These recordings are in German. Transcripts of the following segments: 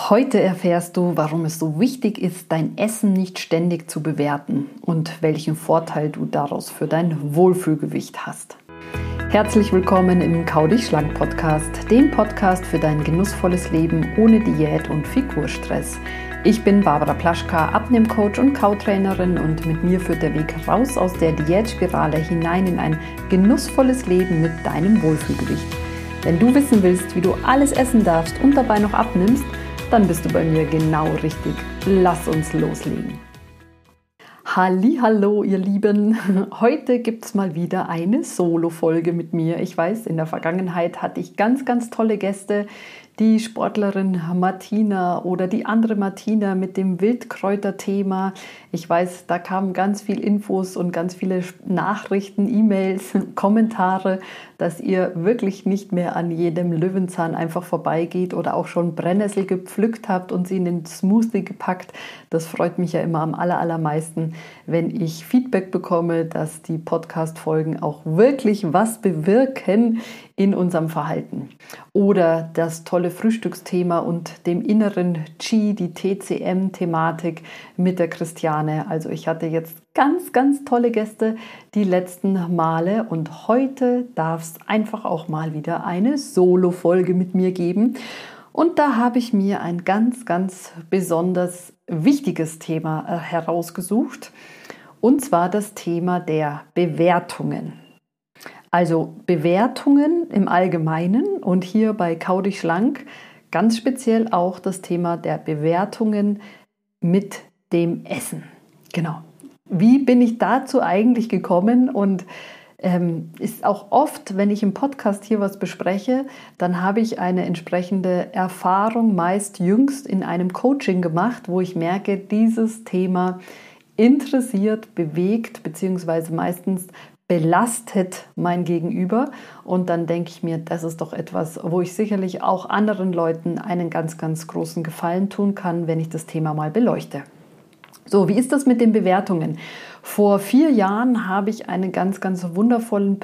Heute erfährst du, warum es so wichtig ist, dein Essen nicht ständig zu bewerten und welchen Vorteil du daraus für dein Wohlfühlgewicht hast. Herzlich willkommen im Kau dich schlank Podcast, dem Podcast für dein genussvolles Leben ohne Diät und Figurstress. Ich bin Barbara Plaschka, Abnehmcoach und Kautrainerin und mit mir führt der Weg raus aus der Diätspirale hinein in ein genussvolles Leben mit deinem Wohlfühlgewicht. Wenn du wissen willst, wie du alles essen darfst und dabei noch abnimmst, dann bist du bei mir genau richtig. Lass uns loslegen. Hallihallo, ihr Lieben. Heute gibt es mal wieder eine Solo-Folge mit mir. Ich weiß, in der Vergangenheit hatte ich ganz, ganz tolle Gäste. Die Sportlerin Martina oder die andere Martina mit dem Wildkräuter-Thema. Ich weiß, da kamen ganz viel Infos und ganz viele Nachrichten, E-Mails, Kommentare, dass ihr wirklich nicht mehr an jedem Löwenzahn einfach vorbeigeht oder auch schon Brennnessel gepflückt habt und sie in den Smoothie gepackt. Das freut mich ja immer am allermeisten, wenn ich Feedback bekomme, dass die Podcast-Folgen auch wirklich was bewirken in unserem Verhalten. Oder das tolle Frühstücksthema und dem inneren Qi, die TCM-Thematik mit der Christiane. Also ich hatte jetzt ganz, ganz tolle Gäste die letzten Male und heute darf es einfach auch mal wieder eine Solo-Folge mit mir geben. Und da habe ich mir ein ganz, ganz besonders wichtiges Thema herausgesucht, und zwar das Thema der Bewertungen. Also Bewertungen im Allgemeinen und hier bei Kau dich schlank ganz speziell auch das Thema der Bewertungen mit dem Essen. Genau. Wie bin ich dazu eigentlich gekommen? Und ist auch oft, wenn ich im Podcast hier was bespreche, dann habe ich eine entsprechende Erfahrung, meist jüngst in einem Coaching gemacht, wo ich merke, dieses Thema interessiert, bewegt, beziehungsweise meistens belastet mein Gegenüber. Und dann denke ich mir, das ist doch etwas, wo ich sicherlich auch anderen Leuten einen ganz, ganz großen Gefallen tun kann, wenn ich das Thema mal beleuchte. So, wie ist das mit den Bewertungen? Vor 4 Jahren habe ich einen ganz, ganz wundervollen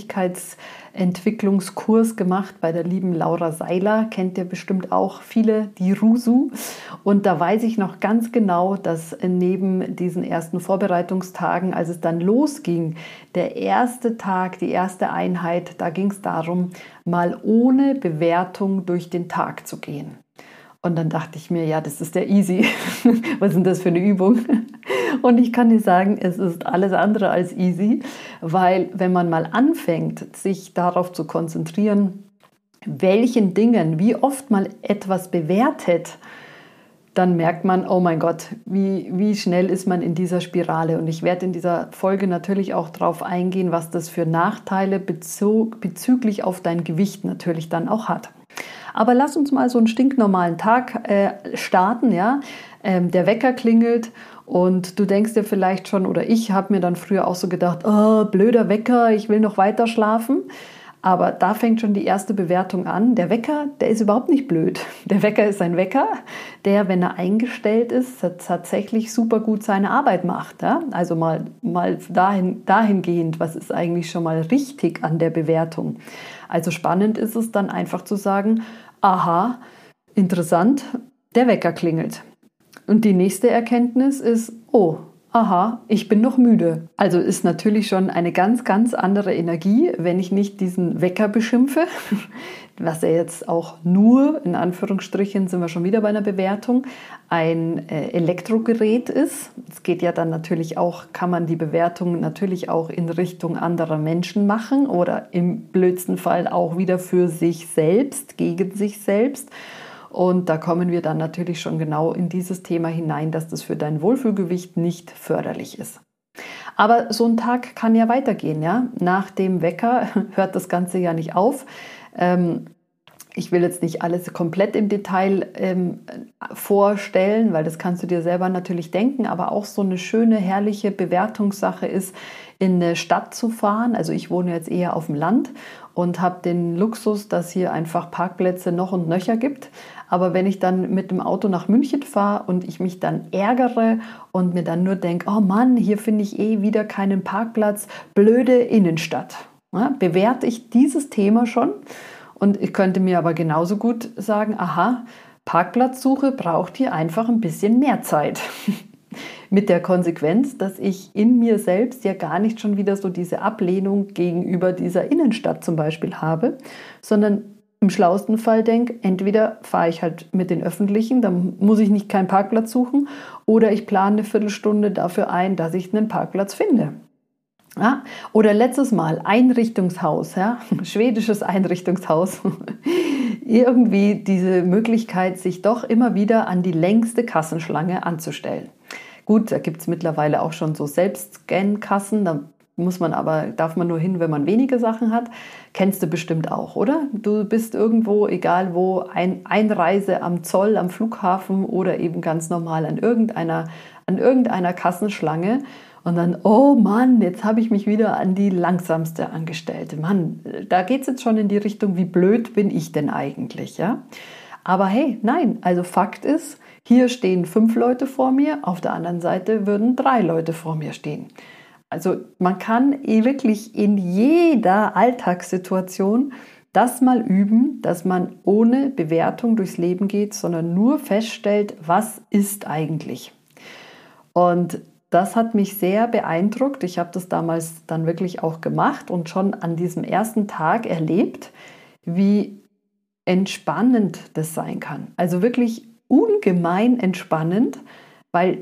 Persönlichkeitsentwicklungskurs gemacht bei der lieben Laura Seiler. Kennt ihr bestimmt auch viele, die Rusu. Und da weiß ich noch ganz genau, dass neben diesen ersten Vorbereitungstagen, als es dann losging, der erste Tag, die erste Einheit, da ging es darum, mal ohne Bewertung durch den Tag zu gehen. Und dann dachte ich mir, ja, das ist ja easy. Was ist denn das für eine Übung? Und ich kann dir sagen, es ist alles andere als easy, weil wenn man mal anfängt, sich darauf zu konzentrieren, welchen Dingen, wie oft man etwas bewertet, dann merkt man, oh mein Gott, wie schnell ist man in dieser Spirale. Und ich werde in dieser Folge natürlich auch darauf eingehen, was das für Nachteile bezüglich auf dein Gewicht natürlich dann auch hat. Aber lass uns mal so einen stinknormalen Tag starten, ja. Der Wecker klingelt und du denkst dir vielleicht schon, oder ich habe mir dann früher auch so gedacht, oh, blöder Wecker, ich will noch weiter schlafen. Aber da fängt schon die erste Bewertung an. Der Wecker, der ist überhaupt nicht blöd. Der Wecker ist ein Wecker, der, wenn er eingestellt ist, tatsächlich super gut seine Arbeit macht. Ja? Also mal dahingehend, was ist eigentlich schon mal richtig an der Bewertung. Also spannend ist es dann einfach zu sagen, aha, interessant, der Wecker klingelt. Und die nächste Erkenntnis ist, oh, aha, ich bin noch müde. Also ist natürlich schon eine ganz, ganz andere Energie, wenn ich nicht diesen Wecker beschimpfe, was er jetzt auch nur, in Anführungsstrichen, sind wir schon wieder bei einer Bewertung, ein Elektrogerät ist. Es geht ja dann natürlich auch, kann man die Bewertung natürlich auch in Richtung anderer Menschen machen oder im blödsten Fall auch wieder für sich selbst, gegen sich selbst. Und da kommen wir dann natürlich schon genau in dieses Thema hinein, dass das für dein Wohlfühlgewicht nicht förderlich ist. Aber so ein Tag kann ja weitergehen, ja. Nach dem Wecker hört das Ganze ja nicht auf. Ich will jetzt nicht alles komplett im Detail vorstellen, weil das kannst du dir selber natürlich denken, aber auch so eine schöne, herrliche Bewertungssache ist, in eine Stadt zu fahren. Also ich wohne jetzt eher auf dem Land und habe den Luxus, dass hier einfach Parkplätze noch und nöcher gibt. Aber wenn ich dann mit dem Auto nach München fahre und ich mich dann ärgere und mir dann nur denke, oh Mann, hier finde ich wieder keinen Parkplatz, blöde Innenstadt. Ja, bewerte ich dieses Thema schon? Und ich könnte mir aber genauso gut sagen, aha, Parkplatzsuche braucht hier einfach ein bisschen mehr Zeit. Mit der Konsequenz, dass ich in mir selbst ja gar nicht schon wieder so diese Ablehnung gegenüber dieser Innenstadt zum Beispiel habe, sondern im schlauesten Fall denke, entweder fahre ich halt mit den Öffentlichen, dann muss ich nicht keinen Parkplatz suchen, oder ich plane eine Viertelstunde dafür ein, dass ich einen Parkplatz finde. Ja? Oder letztes Mal Einrichtungshaus, ja? Schwedisches Einrichtungshaus. Irgendwie diese Möglichkeit, sich doch immer wieder an die längste Kassenschlange anzustellen. Gut, da gibt es mittlerweile auch schon so Selbstscan-Kassen, darf man nur hin, wenn man wenige Sachen hat. Kennst du bestimmt auch, oder? Du bist irgendwo, egal wo, Einreise am Zoll, am Flughafen oder eben ganz normal an irgendeiner Kassenschlange. Und dann, oh Mann, jetzt habe ich mich wieder an die langsamste angestellt. Mann, da geht es jetzt schon in die Richtung, wie blöd bin ich denn eigentlich, ja? Aber hey, nein, also Fakt ist, hier stehen 5 Leute vor mir, auf der anderen Seite würden 3 Leute vor mir stehen. Also man kann wirklich in jeder Alltagssituation das mal üben, dass man ohne Bewertung durchs Leben geht, sondern nur feststellt, was ist eigentlich. Und das hat mich sehr beeindruckt. Ich habe das damals dann wirklich auch gemacht und schon an diesem ersten Tag erlebt, wie entspannend das sein kann. Also wirklich ungemein entspannend, weil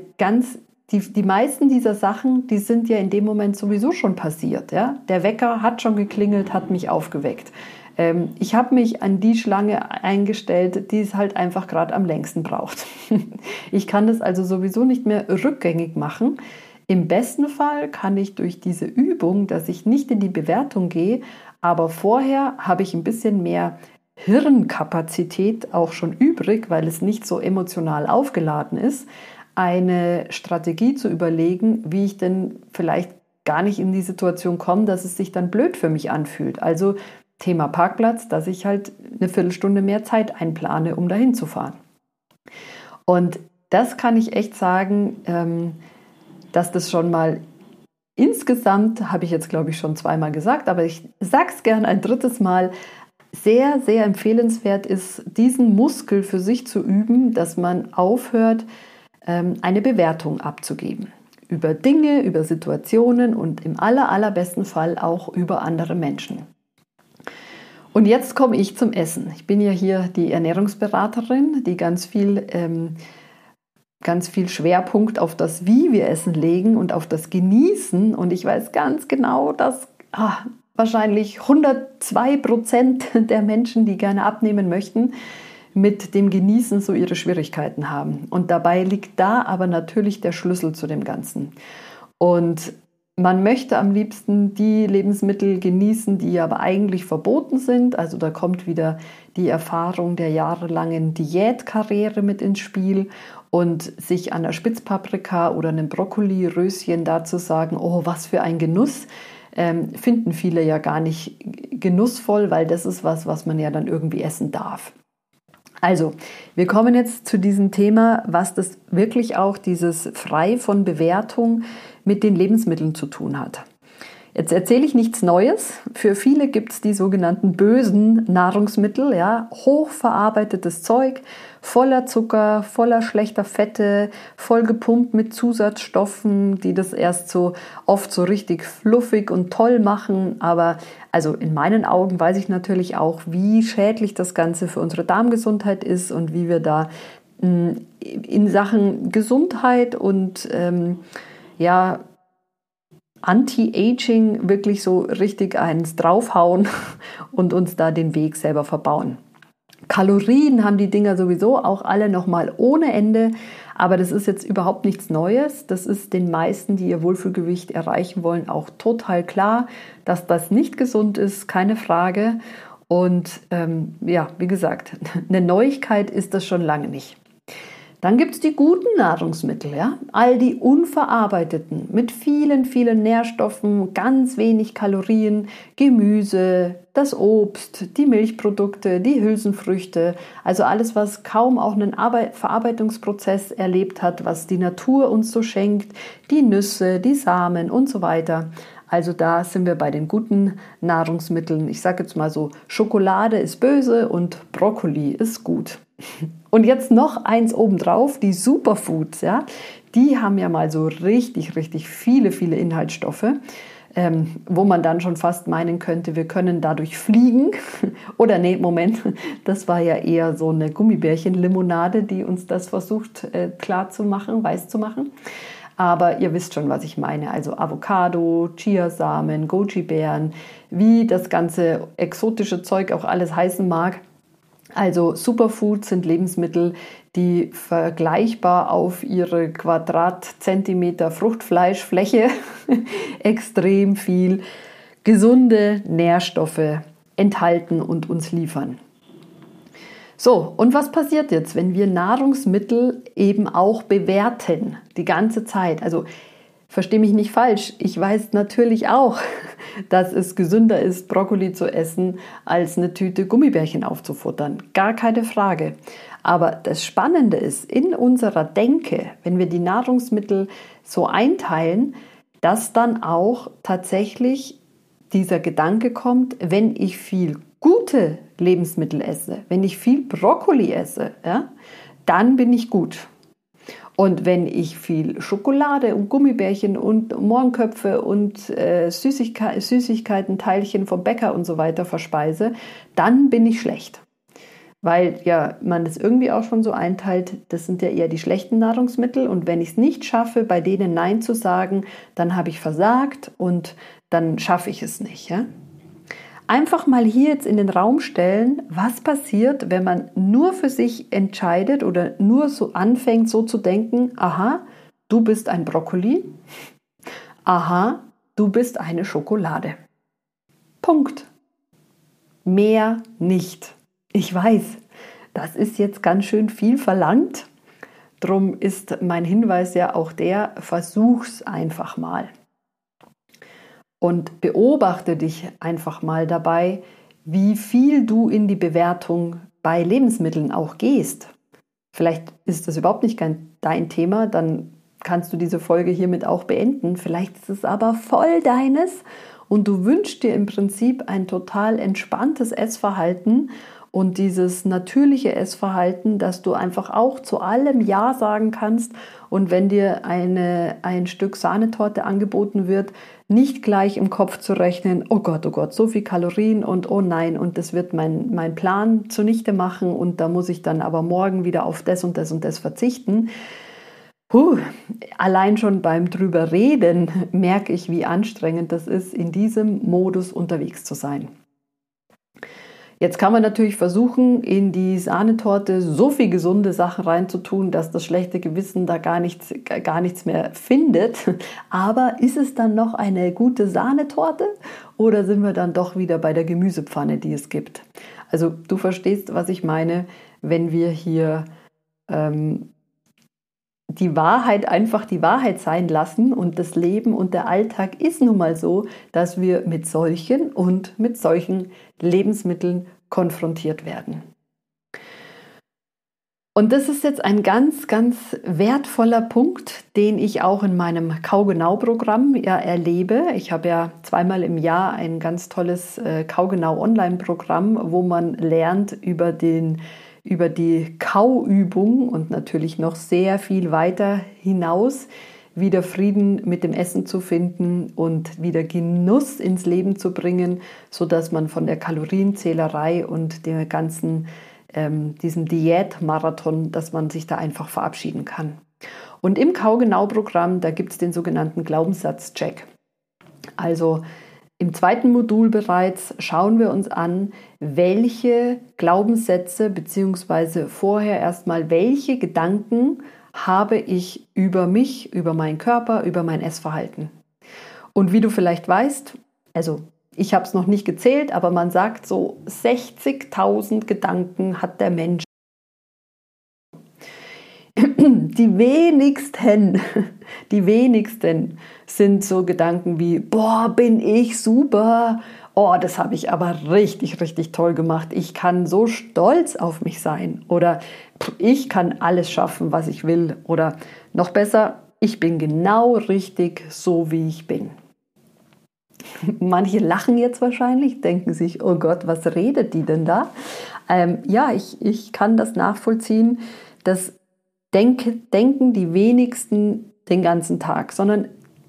die meisten dieser Sachen, die sind ja in dem Moment sowieso schon passiert. Ja? Der Wecker hat schon geklingelt, hat mich aufgeweckt. Ich habe mich an die Schlange eingestellt, die es halt einfach gerade am längsten braucht. Ich kann das also sowieso nicht mehr rückgängig machen. Im besten Fall kann ich durch diese Übung, dass ich nicht in die Bewertung gehe, aber vorher habe ich ein bisschen mehr Hirnkapazität auch schon übrig, weil es nicht so emotional aufgeladen ist, eine Strategie zu überlegen, wie ich denn vielleicht gar nicht in die Situation komme, dass es sich dann blöd für mich anfühlt. Also Thema Parkplatz, dass ich halt eine Viertelstunde mehr Zeit einplane, um dahin zu fahren. Und das kann ich echt sagen, dass das schon mal insgesamt, habe ich jetzt glaube ich schon 2-mal gesagt, aber ich sage es gern ein 3. Mal, sehr, sehr empfehlenswert ist, diesen Muskel für sich zu üben, dass man aufhört, eine Bewertung abzugeben. Über Dinge, über Situationen und im allerbesten Fall auch über andere Menschen. Und jetzt komme ich zum Essen. Ich bin ja hier die Ernährungsberaterin, die ganz viel Schwerpunkt auf das, wie wir essen, legen und auf das Genießen. Und ich weiß ganz genau, dass wahrscheinlich 102% der Menschen, die gerne abnehmen möchten, mit dem Genießen so ihre Schwierigkeiten haben. Und dabei liegt da aber natürlich der Schlüssel zu dem Ganzen. Und man möchte am liebsten die Lebensmittel genießen, die aber eigentlich verboten sind. Also da kommt wieder die Erfahrung der jahrelangen Diätkarriere mit ins Spiel und sich an der Spitzpaprika oder einem Brokkoli-Röschen dazu sagen, oh, was für ein Genuss, finden viele ja gar nicht genussvoll, weil das ist was man ja dann irgendwie essen darf. Also, wir kommen jetzt zu diesem Thema, was das wirklich auch dieses frei von Bewertung mit den Lebensmitteln zu tun hat. Jetzt erzähle ich nichts Neues. Für viele gibt es die sogenannten bösen Nahrungsmittel, ja, hochverarbeitetes Zeug, voller Zucker, voller schlechter Fette, voll gepumpt mit Zusatzstoffen, die das erst so oft so richtig fluffig und toll machen. Aber also in meinen Augen weiß ich natürlich auch, wie schädlich das Ganze für unsere Darmgesundheit ist und wie wir da in Sachen Gesundheit und Anti-Aging wirklich so richtig eins draufhauen und uns da den Weg selber verbauen. Kalorien haben die Dinger sowieso auch alle nochmal ohne Ende, aber das ist jetzt überhaupt nichts Neues. Das ist den meisten, die ihr Wohlfühlgewicht erreichen wollen, auch total klar, dass das nicht gesund ist, keine Frage. Und wie gesagt, eine Neuigkeit ist das schon lange nicht. Dann gibt es die guten Nahrungsmittel, ja? All die unverarbeiteten, mit vielen, vielen Nährstoffen, ganz wenig Kalorien, Gemüse, das Obst, die Milchprodukte, die Hülsenfrüchte, also alles, was kaum auch einen Verarbeitungsprozess erlebt hat, was die Natur uns so schenkt, die Nüsse, die Samen und so weiter. Also da sind wir bei den guten Nahrungsmitteln. Ich sage jetzt mal so, Schokolade ist böse und Brokkoli ist gut. Und jetzt noch eins obendrauf, die Superfoods, ja, die haben ja mal so richtig, richtig viele, viele Inhaltsstoffe, wo man dann schon fast meinen könnte, wir können dadurch fliegen. Oder nee, Moment, das war ja eher so eine Gummibärchen-Limonade, die uns das versucht klar zu machen, weiß zu machen. Aber ihr wisst schon, was ich meine. Also Avocado, Chiasamen, Goji-Beeren, wie das ganze exotische Zeug auch alles heißen mag. Also Superfoods sind Lebensmittel, die vergleichbar auf ihre Quadratzentimeter Fruchtfleischfläche extrem viel gesunde Nährstoffe enthalten und uns liefern. So, und was passiert jetzt, wenn wir Nahrungsmittel eben auch bewerten, die ganze Zeit? Also verstehe mich nicht falsch, ich weiß natürlich auch, dass es gesünder ist, Brokkoli zu essen, als eine Tüte Gummibärchen aufzufuttern. Gar keine Frage. Aber das Spannende ist, in unserer Denke, wenn wir die Nahrungsmittel so einteilen, dass dann auch tatsächlich dieser Gedanke kommt, wenn ich viel gute Lebensmittel esse, wenn ich viel Brokkoli esse, ja, dann bin ich gut. Und wenn ich viel Schokolade und Gummibärchen und Mohrenköpfe und Süßigkeiten, Teilchen vom Bäcker und so weiter verspeise, dann bin ich schlecht. Weil ja man das irgendwie auch schon so einteilt, das sind ja eher die schlechten Nahrungsmittel. Und wenn ich es nicht schaffe, bei denen Nein zu sagen, dann habe ich versagt und dann schaffe ich es nicht. Ja? Einfach mal hier jetzt in den Raum stellen, was passiert, wenn man nur für sich entscheidet oder nur so anfängt, so zu denken, aha, du bist ein Brokkoli, aha, du bist eine Schokolade. Punkt. Mehr nicht. Ich weiß, das ist jetzt ganz schön viel verlangt. Drum ist mein Hinweis ja auch der, versuch's einfach mal. Und beobachte dich einfach mal dabei, wie viel du in die Bewertung bei Lebensmitteln auch gehst. Vielleicht ist das überhaupt nicht dein Thema, dann kannst du diese Folge hiermit auch beenden. Vielleicht ist es aber voll deines und du wünschst dir im Prinzip ein total entspanntes Essverhalten und dieses natürliche Essverhalten, dass du einfach auch zu allem Ja sagen kannst und wenn dir ein Stück Sahnetorte angeboten wird, nicht gleich im Kopf zu rechnen, oh Gott, so viel Kalorien und oh nein, und das wird mein Plan zunichte machen und da muss ich dann aber morgen wieder auf das und das und das verzichten. Allein schon beim drüber reden merke ich, wie anstrengend das ist, in diesem Modus unterwegs zu sein. Jetzt kann man natürlich versuchen, in die Sahnetorte so viel gesunde Sachen reinzutun, dass das schlechte Gewissen da gar nichts mehr findet. Aber ist es dann noch eine gute Sahnetorte oder sind wir dann doch wieder bei der Gemüsepfanne, die es gibt? Also du verstehst, was ich meine, wenn wir hier die Wahrheit einfach die Wahrheit sein lassen und das Leben und der Alltag ist nun mal so, dass wir mit solchen und mit solchen Lebensmitteln konfrontiert werden. Und das ist jetzt ein ganz, ganz wertvoller Punkt, den ich auch in meinem Kaugenau-Programm ja erlebe. Ich habe ja zweimal im Jahr ein ganz tolles Kaugenau-Online-Programm, wo man lernt über die Kauübung und natürlich noch sehr viel weiter hinaus, wieder Frieden mit dem Essen zu finden und wieder Genuss ins Leben zu bringen, sodass man von der Kalorienzählerei und der ganzen, diesem Diätmarathon, dass man sich da einfach verabschieden kann. Und im Kaugenau-Programm, da gibt es den sogenannten Glaubenssatz-Check. Also im zweiten Modul bereits schauen wir uns an, welche Glaubenssätze bzw. vorher erstmal welche Gedanken habe ich über mich, über meinen Körper, über mein Essverhalten. Und wie du vielleicht weißt, also ich habe es noch nicht gezählt, aber man sagt so 60.000 Gedanken hat der Mensch. Die wenigsten sind so Gedanken wie, boah, bin ich super, oh, das habe ich aber richtig, richtig toll gemacht, ich kann so stolz auf mich sein oder ich kann alles schaffen, was ich will oder noch besser, ich bin genau richtig so, wie ich bin. Manche lachen jetzt wahrscheinlich, denken sich, oh Gott, was redet die denn da? Ja, ich kann das nachvollziehen. Das denken die wenigsten den ganzen Tag, sondern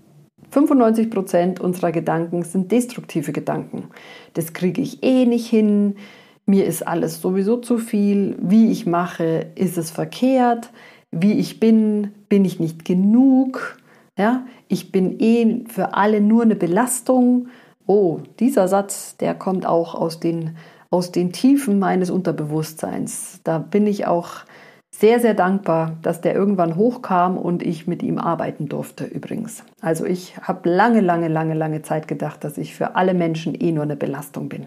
95% unserer Gedanken sind destruktive Gedanken. Das kriege ich eh nicht hin, mir ist alles sowieso zu viel, wie ich mache, ist es verkehrt, wie ich bin ich nicht genug, ja? Ich bin eh für alle nur eine Belastung. Oh, dieser Satz, der kommt auch aus den Tiefen meines Unterbewusstseins. Da bin ich auch sehr, sehr dankbar, dass der irgendwann hochkam und ich mit ihm arbeiten durfte übrigens. Also ich habe lange Zeit gedacht, dass ich für alle Menschen eh nur eine Belastung bin.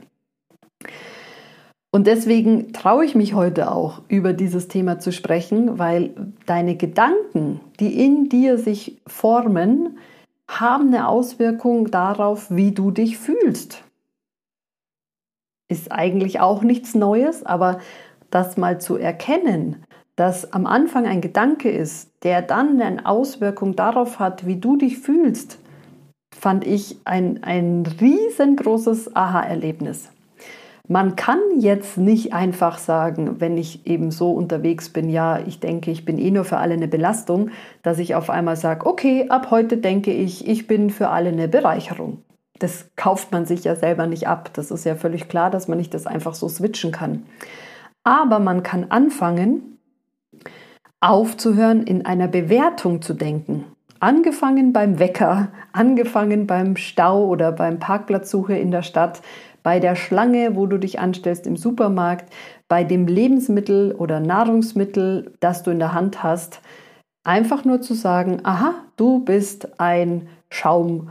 Und deswegen traue ich mich heute auch, über dieses Thema zu sprechen, weil deine Gedanken, die in dir sich formen, haben eine Auswirkung darauf, wie du dich fühlst. Ist eigentlich auch nichts Neues, aber das mal zu erkennen, dass am Anfang ein Gedanke ist, der dann eine Auswirkung darauf hat, wie du dich fühlst, fand ich ein riesengroßes Aha-Erlebnis. Man kann jetzt nicht einfach sagen, wenn ich eben so unterwegs bin, ja, ich denke, ich bin eh nur für alle eine Belastung, dass ich auf einmal sage, okay, ab heute denke ich bin für alle eine Bereicherung. Das kauft man sich ja selber nicht ab. Das ist ja völlig klar, dass man nicht das einfach so switchen kann. Aber man kann anfangen, aufzuhören, in einer Bewertung zu denken. Angefangen beim Wecker, angefangen beim Stau oder beim Parkplatzsuche in der Stadt, bei der Schlange, wo du dich anstellst im Supermarkt, bei dem Lebensmittel oder Nahrungsmittel, das du in der Hand hast, einfach nur zu sagen, aha, du bist ein Schaumkuss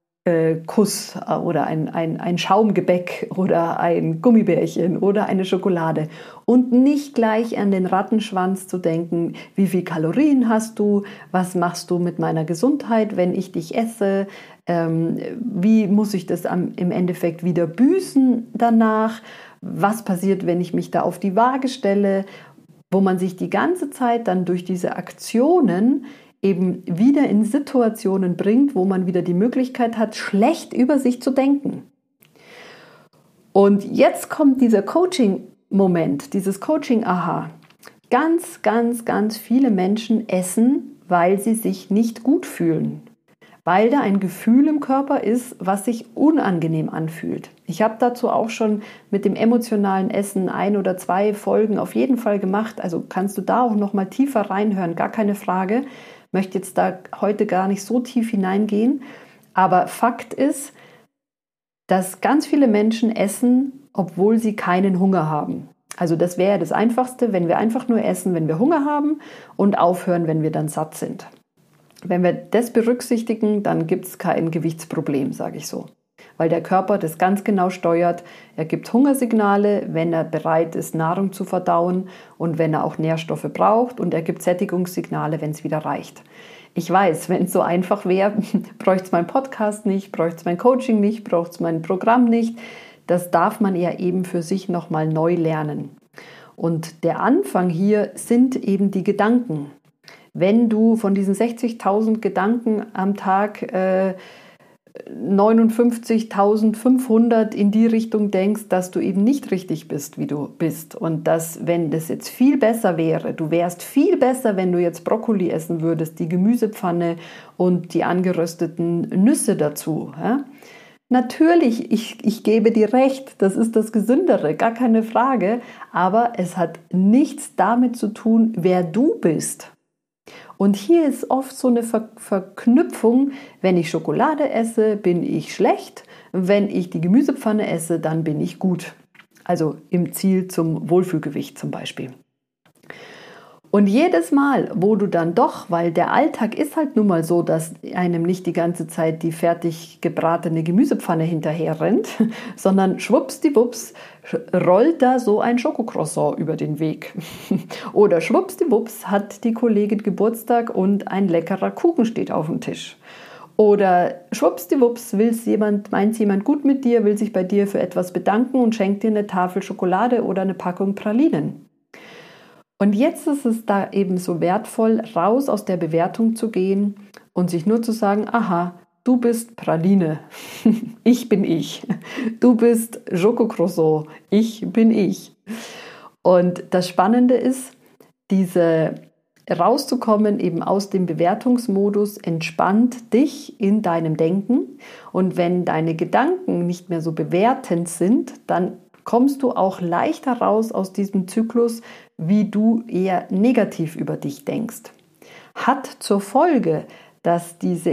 oder ein Schaumgebäck oder ein Gummibärchen oder eine Schokolade und nicht gleich an den Rattenschwanz zu denken, wie viel Kalorien hast du, was machst du mit meiner Gesundheit, wenn ich dich esse, wie muss ich das im Endeffekt wieder büßen danach, was passiert, wenn ich mich da auf die Waage stelle, wo man sich die ganze Zeit dann durch diese Aktionen eben wieder in Situationen bringt, wo man wieder die Möglichkeit hat, schlecht über sich zu denken. Und jetzt kommt dieser Coaching-Moment, dieses Coaching-Aha. Ganz viele Menschen essen, weil sie sich nicht gut fühlen. Weil da ein Gefühl im Körper ist, was sich unangenehm anfühlt. Ich habe dazu auch schon mit dem emotionalen Essen 1 oder 2 Folgen auf jeden Fall gemacht. Also kannst du da auch noch mal tiefer reinhören, gar keine Frage. Möchte jetzt da heute gar nicht so tief hineingehen. Aber Fakt ist, dass ganz viele Menschen essen, obwohl sie keinen Hunger haben. Also das wäre das Einfachste, wenn wir einfach nur essen, wenn wir Hunger haben und aufhören, wenn wir dann satt sind. Wenn wir das berücksichtigen, dann gibt es kein Gewichtsproblem, sage ich so. Weil der Körper das ganz genau steuert. Er gibt Hungersignale, wenn er bereit ist, Nahrung zu verdauen und wenn er auch Nährstoffe braucht. Und er gibt Sättigungssignale, wenn es wieder reicht. Ich weiß, wenn es so einfach wäre, bräuchte es meinen Podcast nicht, bräuchte es mein Coaching nicht, bräuchte es mein Programm nicht. Das darf man ja eben für sich nochmal neu lernen. Und der Anfang hier sind eben die Gedanken. Wenn du von diesen 60.000 Gedanken am Tag 59.500 in die Richtung denkst, dass du eben nicht richtig bist, wie du bist. Und dass, wenn das jetzt viel besser wäre, du wärst viel besser, wenn du jetzt Brokkoli essen würdest, die Gemüsepfanne und die angerösteten Nüsse dazu. Ja? Natürlich, ich gebe dir recht, das ist das Gesündere, gar keine Frage. Aber es hat nichts damit zu tun, wer du bist. Und hier ist oft so eine Verknüpfung, wenn ich Schokolade esse, bin ich schlecht, wenn ich die Gemüsepfanne esse, dann bin ich gut. Also im Ziel zum Wohlfühlgewicht zum Beispiel. Und jedes Mal, wo du dann doch, weil der Alltag ist halt nun mal so, dass einem nicht die ganze Zeit die fertig gebratene Gemüsepfanne hinterher rennt, sondern schwuppsdiwupps rollt da so ein Schokocroissant über den Weg. Oder schwuppsdiwupps hat die Kollegin Geburtstag und ein leckerer Kuchen steht auf dem Tisch. Oder schwuppsdiwupps meint jemand gut mit dir, will sich bei dir für etwas bedanken und schenkt dir eine Tafel Schokolade oder eine Packung Pralinen. Und jetzt ist es da eben so wertvoll, raus aus der Bewertung zu gehen und sich nur zu sagen, aha, du bist Praline, ich bin ich. Du bist Schokocroissant, ich bin ich. Und das Spannende ist, diese rauszukommen eben aus dem Bewertungsmodus entspannt dich in deinem Denken. Und wenn deine Gedanken nicht mehr so bewertend sind, dann kommst du auch leichter raus aus diesem Zyklus, wie du eher negativ über dich denkst. Hat zur Folge, dass diese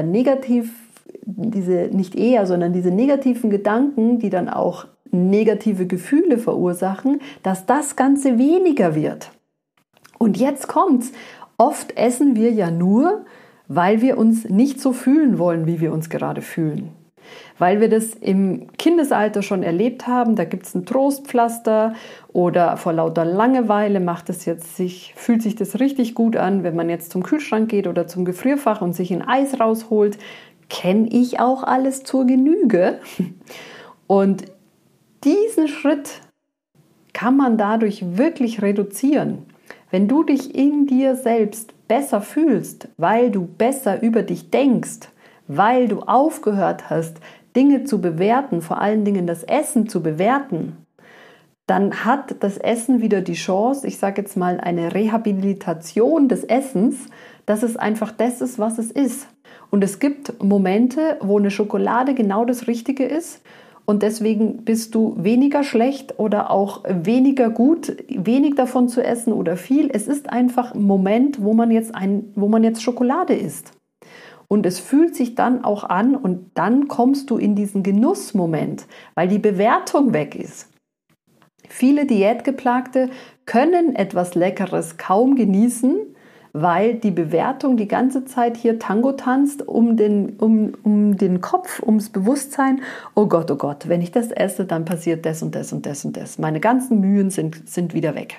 negativen Gedanken, die dann auch negative Gefühle verursachen, dass das Ganze weniger wird. Und jetzt kommt's. Oft essen wir ja nur, weil wir uns nicht so fühlen wollen, wie wir uns gerade fühlen. Weil wir das im Kindesalter schon erlebt haben, da gibt es ein Trostpflaster oder vor lauter Langeweile fühlt sich das richtig gut an, wenn man jetzt zum Kühlschrank geht oder zum Gefrierfach und sich ein Eis rausholt. Kenne ich auch alles zur Genüge. Und diesen Schritt kann man dadurch wirklich reduzieren. Wenn du dich in dir selbst besser fühlst, weil du besser über dich denkst, weil du aufgehört hast, Dinge zu bewerten, vor allen Dingen das Essen zu bewerten, dann hat das Essen wieder die Chance, ich sage jetzt mal eine Rehabilitation des Essens, dass es einfach das ist, was es ist. Und es gibt Momente, wo eine Schokolade genau das Richtige ist. Und deswegen bist du weniger schlecht oder auch weniger gut, wenig davon zu essen oder viel. Es ist einfach ein Moment, wo man jetzt Schokolade isst. Und es fühlt sich dann auch an und dann kommst du in diesen Genussmoment, weil die Bewertung weg ist. Viele Diätgeplagte können etwas Leckeres kaum genießen, weil die Bewertung die ganze Zeit hier Tango tanzt um den Kopf, ums Bewusstsein. Oh Gott, wenn ich das esse, dann passiert das und das und das und das. Meine ganzen Mühen sind wieder weg.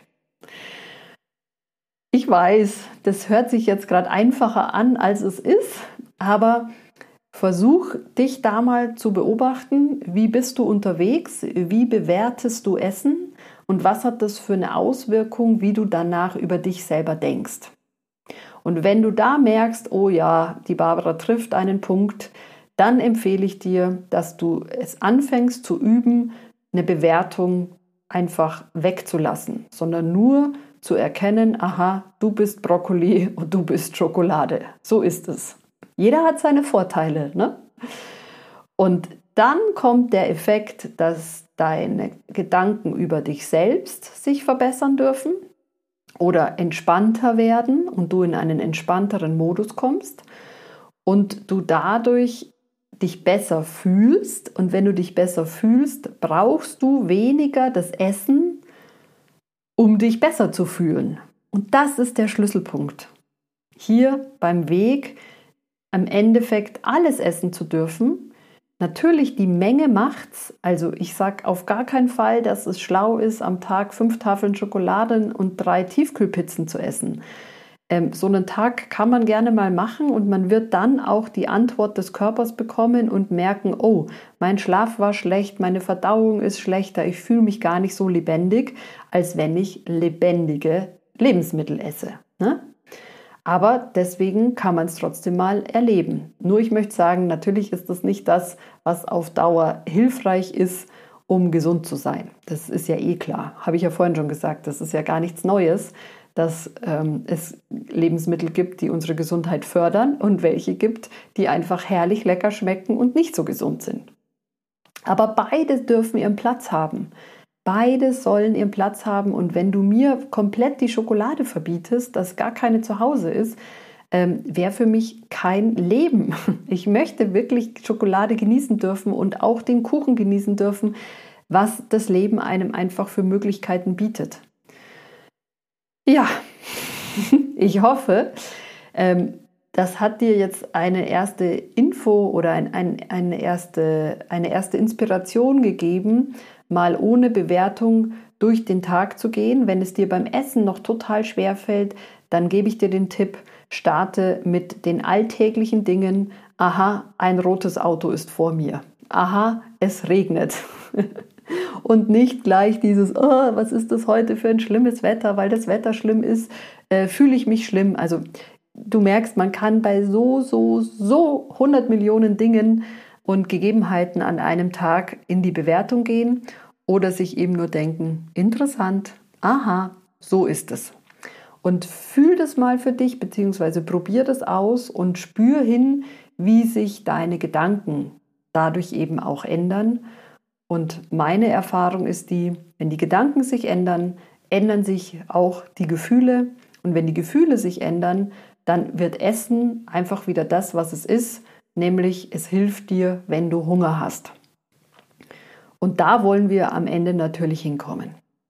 Ich weiß, das hört sich jetzt gerade einfacher an, als es ist, aber versuch dich da mal zu beobachten, wie bist du unterwegs, wie bewertest du Essen und was hat das für eine Auswirkung, wie du danach über dich selber denkst. Und wenn du da merkst, oh ja, die Barbara trifft einen Punkt, dann empfehle ich dir, dass du es anfängst zu üben, eine Bewertung einfach wegzulassen, sondern nur zu erkennen, aha, du bist Brokkoli und du bist Schokolade. So ist es. Jeder hat seine Vorteile, ne? Und dann kommt der Effekt, dass deine Gedanken über dich selbst sich verbessern dürfen oder entspannter werden und du in einen entspannteren Modus kommst und du dadurch dich besser fühlst. Und wenn du dich besser fühlst, brauchst du weniger das Essen, um dich besser zu fühlen. Und das ist der Schlüsselpunkt. Hier beim Weg, im Endeffekt alles essen zu dürfen. Natürlich, die Menge macht's. Also ich sage auf gar keinen Fall, dass es schlau ist, am Tag 5 Tafeln Schokolade und 3 Tiefkühlpizzen zu essen. So einen Tag kann man gerne mal machen und man wird dann auch die Antwort des Körpers bekommen und merken, oh, mein Schlaf war schlecht, meine Verdauung ist schlechter, ich fühle mich gar nicht so lebendig, als wenn ich lebendige Lebensmittel esse. Ne? Aber deswegen kann man es trotzdem mal erleben. Nur ich möchte sagen, natürlich ist das nicht das, was auf Dauer hilfreich ist, um gesund zu sein. Das ist ja eh klar. Habe ich ja vorhin schon gesagt, das ist ja gar nichts Neues, dass es Lebensmittel gibt, die unsere Gesundheit fördern und welche gibt, die einfach herrlich lecker schmecken und nicht so gesund sind. Aber beide dürfen ihren Platz haben. Beide sollen ihren Platz haben und wenn du mir komplett die Schokolade verbietest, dass gar keine zu Hause ist, wäre für mich kein Leben. Ich möchte wirklich Schokolade genießen dürfen und auch den Kuchen genießen dürfen, was das Leben einem einfach für Möglichkeiten bietet. Ja, ich hoffe, das hat dir jetzt eine erste Info oder eine erste Inspiration gegeben, mal ohne Bewertung durch den Tag zu gehen. Wenn es dir beim Essen noch total schwer fällt, dann gebe ich dir den Tipp, starte mit den alltäglichen Dingen. Aha, ein rotes Auto ist vor mir. Aha, es regnet. Und nicht gleich dieses, oh, was ist das heute für ein schlimmes Wetter, weil das Wetter schlimm ist, fühle ich mich schlimm. Also du merkst, man kann bei so 100 Millionen Dingen und Gegebenheiten an einem Tag in die Bewertung gehen oder sich eben nur denken, interessant, aha, so ist es. Und fühl das mal für dich, beziehungsweise probier das aus und spür hin, wie sich deine Gedanken dadurch eben auch ändern. Und meine Erfahrung ist wenn die Gedanken sich ändern, ändern sich auch die Gefühle. Und wenn die Gefühle sich ändern, dann wird Essen einfach wieder das, was es ist, nämlich es hilft dir, wenn du Hunger hast. Und da wollen wir am Ende natürlich hinkommen.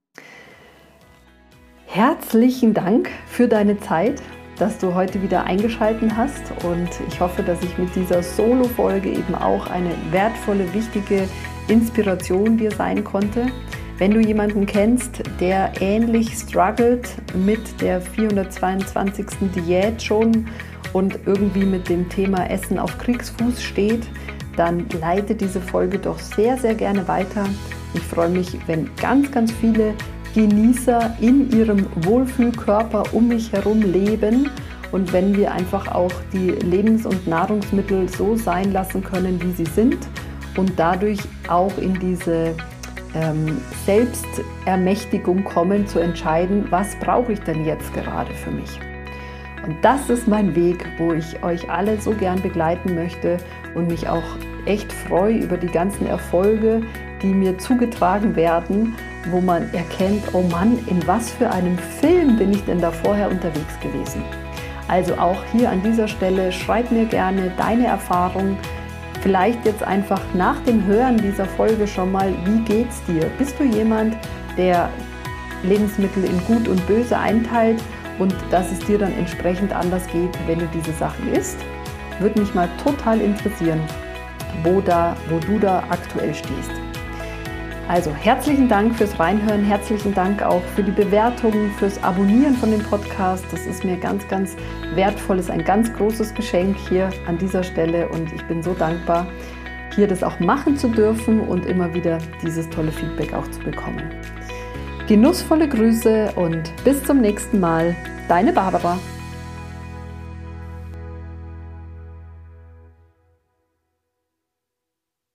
Herzlichen Dank für deine Zeit, dass du heute wieder eingeschaltet hast, und ich hoffe, dass ich mit dieser Solo-Folge eben auch eine wertvolle, wichtige Inspiration dir sein konnte. Wenn du jemanden kennst, der ähnlich struggelt mit der 422. Diät schon und irgendwie mit dem Thema Essen auf Kriegsfuß steht, dann leite diese Folge doch sehr, sehr gerne weiter. Ich freue mich, wenn ganz viele Genießer in ihrem Wohlfühlkörper um mich herum leben und wenn wir einfach auch die Lebens- und Nahrungsmittel so sein lassen können, wie sie sind und dadurch auch in diese Selbstermächtigung kommen, zu entscheiden, was brauche ich denn jetzt gerade für mich. Und das ist mein Weg, wo ich euch alle so gern begleiten möchte und mich auch echt freue über die ganzen Erfolge, die mir zugetragen werden, wo man erkennt, oh Mann, in was für einem Film bin ich denn da vorher unterwegs gewesen. Also auch hier an dieser Stelle, schreib mir gerne deine Erfahrung. Vielleicht jetzt einfach nach dem Hören dieser Folge schon mal, wie geht's dir? Bist du jemand, der Lebensmittel in Gut und Böse einteilt und dass es dir dann entsprechend anders geht, wenn du diese Sachen isst? Würde mich mal total interessieren, wo du da aktuell stehst. Also herzlichen Dank fürs Reinhören, herzlichen Dank auch für die Bewertungen, fürs Abonnieren von dem Podcast. Das ist mir ganz wertvoll, ist ein ganz großes Geschenk hier an dieser Stelle und ich bin so dankbar, hier das auch machen zu dürfen und immer wieder dieses tolle Feedback auch zu bekommen. Genussvolle Grüße und bis zum nächsten Mal, deine Barbara.